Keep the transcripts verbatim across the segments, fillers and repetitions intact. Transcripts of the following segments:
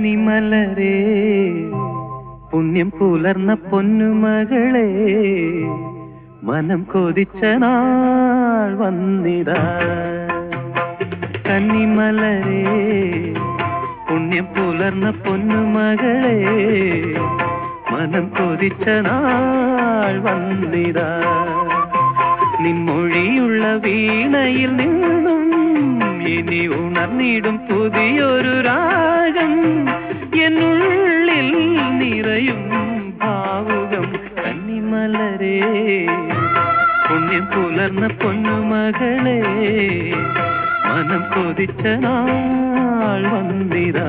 കന്നിമലരേ പുണ്യം പുലർന്ന പൊന്നുമകളെ മനം കൊതിച്ച നാൾ വന്നിടാ. കന്നിമലരേ പുണ്യം പുലർന്ന പൊന്നുമകളെ മനം കൊതിച്ച നാൾ വന്നിടാ. നിൻമൊഴിയുള്ള വീണയിൽ നിന്നും ഇനി ഉണർന്നിടും പുതിയൊരു രാഗം എന്നുള്ളിൽ നിറയും ഭാവുകം. കന്നിമലരേ പുണ്യം പുലർന്ന പൊന്നുമകളെ മനം കൊതിച്ച നാൾ വന്നിടാ.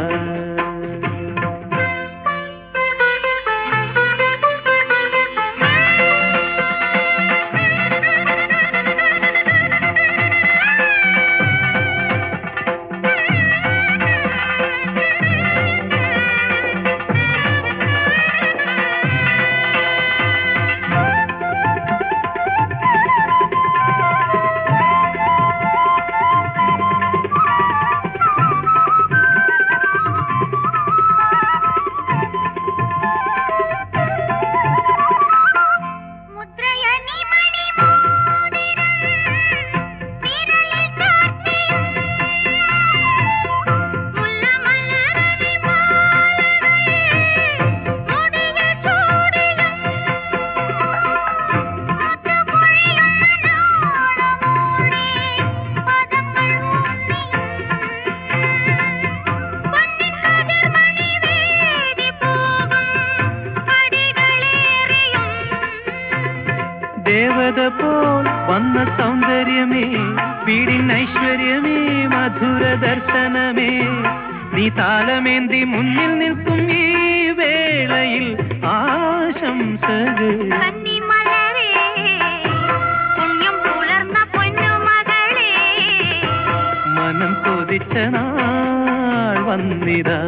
ദേവത പോൽ വന്ന സൗന്ദര്യമേ വീടിൻ ഐശ്വര്യമേ മധുര ദർശനമേ നീ താലമേന്തി മുന്നിൽ നിൽക്കും ഈ വേളയിൽ ആശംസകൾ. മനം കൊതിച്ച നാൾ വന്നിടാ.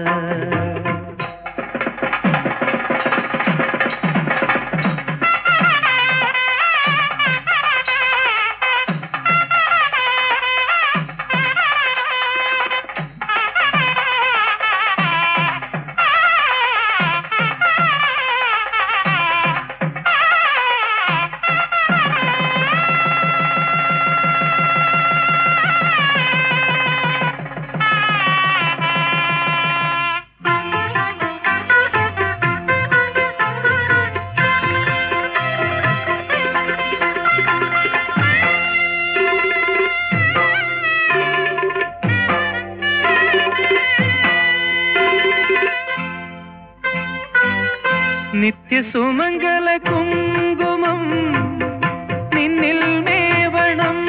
നിത്യസുമംഗല കുങ്കുമം നിന്നിൽ മേവണം.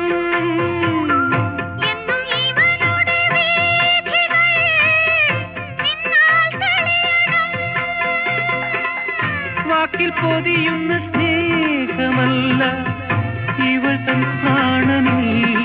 വാക്കിൽ പൊതിയുന്ന സ്നേഹമല്ല ഇവൾ തൻ പ്രാണനീ.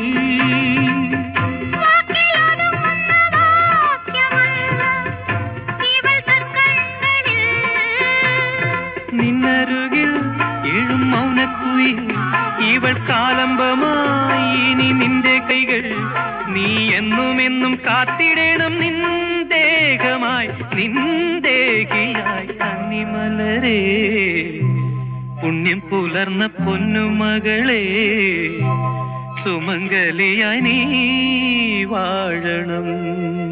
നിന്നരുകിൽ എഴും മൗനക്കുയിൽ ഇവൾ കാലംബമായി ഇനി നിന്റെ കൈകൾ നീ എന്നും എന്നും കാത്തിടണം നിന്ദേഹമായി നിന്ദേഹിയായി. കന്നിമലരേ പുണ്യം പുലർന്ന പൊന്നുമകളെ സുമംഗലിയായി നീ വാഴണം.